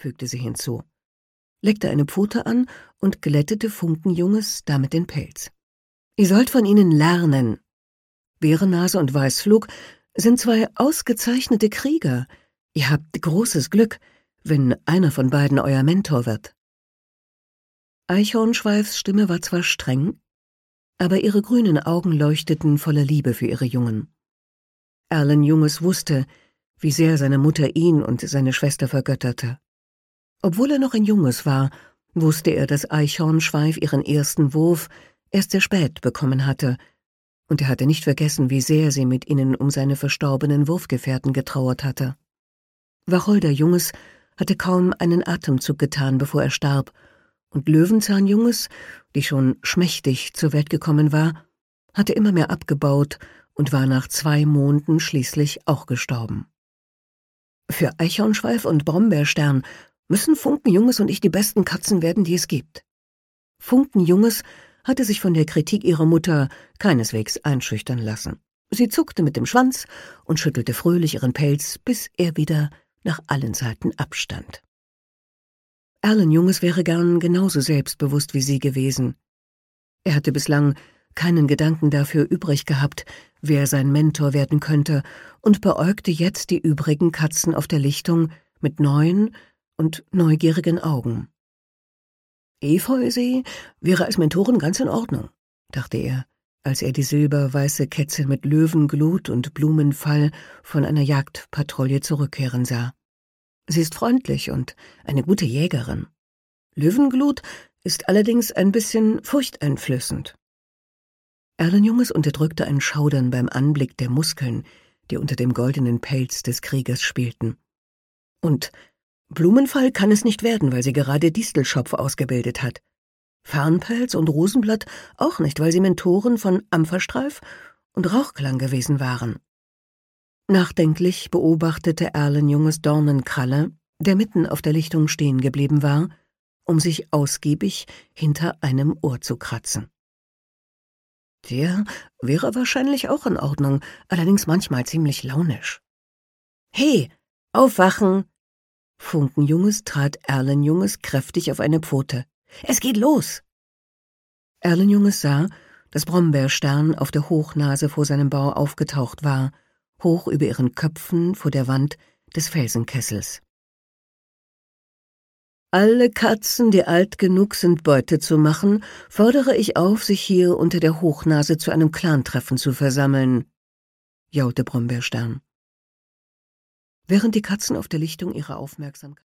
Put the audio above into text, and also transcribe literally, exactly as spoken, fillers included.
fügte sie hinzu, leckte eine Pfote an und glättete Funkenjunges damit den Pelz. »Ihr sollt von ihnen lernen. Bärennase und Weißflug sind zwei ausgezeichnete Krieger. Ihr habt großes Glück, wenn einer von beiden euer Mentor wird.« Eichhornschweifs Stimme war zwar streng, aber ihre grünen Augen leuchteten voller Liebe für ihre Jungen. Erlen Junges wusste, wie sehr seine Mutter ihn und seine Schwester vergötterte. Obwohl er noch ein Junges war, wusste er, dass Eichhornschweif ihren ersten Wurf erst sehr spät bekommen hatte, und er hatte nicht vergessen, wie sehr sie mit ihnen um seine verstorbenen Wurfgefährten getrauert hatte. Wacholderjunges hatte kaum einen Atemzug getan, bevor er starb, und Löwenzahnjunges, die schon schmächtig zur Welt gekommen war, hatte immer mehr abgebaut und war nach zwei Monden schließlich auch gestorben. Für Eichhornschweif und Brombeerstern müssen Funkenjunges und ich die besten Katzen werden, die es gibt. Funkenjunges hatte sich von der Kritik ihrer Mutter keineswegs einschüchtern lassen. Sie zuckte mit dem Schwanz und schüttelte fröhlich ihren Pelz, bis er wieder nach allen Seiten abstand. Erlenjunges wäre gern genauso selbstbewusst wie sie gewesen. Er hatte bislang keinen Gedanken dafür übrig gehabt, wer sein Mentor werden könnte, und beäugte jetzt die übrigen Katzen auf der Lichtung mit neuen und neugierigen Augen. Efeusee wäre als Mentorin ganz in Ordnung, dachte er, als er die silberweiße Kätzchen mit Löwenglut und Blumenfall von einer Jagdpatrouille zurückkehren sah. Sie ist freundlich und eine gute Jägerin. Löwenglut ist allerdings ein bisschen furchteinflößend. Erlenjunges unterdrückte ein Schaudern beim Anblick der Muskeln, die unter dem goldenen Pelz des Kriegers spielten. Und Blumenfall kann es nicht werden, weil sie gerade Distelschopf ausgebildet hat. Farnpelz und Rosenblatt auch nicht, weil sie Mentoren von Ampferstreif und Rauchklang gewesen waren. Nachdenklich beobachtete Erlenjunges Dornenkralle, der mitten auf der Lichtung stehen geblieben war, um sich ausgiebig hinter einem Ohr zu kratzen. Der wäre wahrscheinlich auch in Ordnung, allerdings manchmal ziemlich launisch. »Hey, aufwachen!« Funkenjunges trat Erlenjunges kräftig auf eine Pfote. »Es geht los!« Erlenjunges sah, dass Brombeerstern auf der Hochnase vor seinem Bau aufgetaucht war, hoch über ihren Köpfen vor der Wand des Felsenkessels. »Alle Katzen, die alt genug sind, Beute zu machen, fordere ich auf, sich hier unter der Hochnase zu einem Clantreffen zu versammeln«, jaute Brombeerstern. Während die Katzen auf der Lichtung ihre Aufmerksamkeit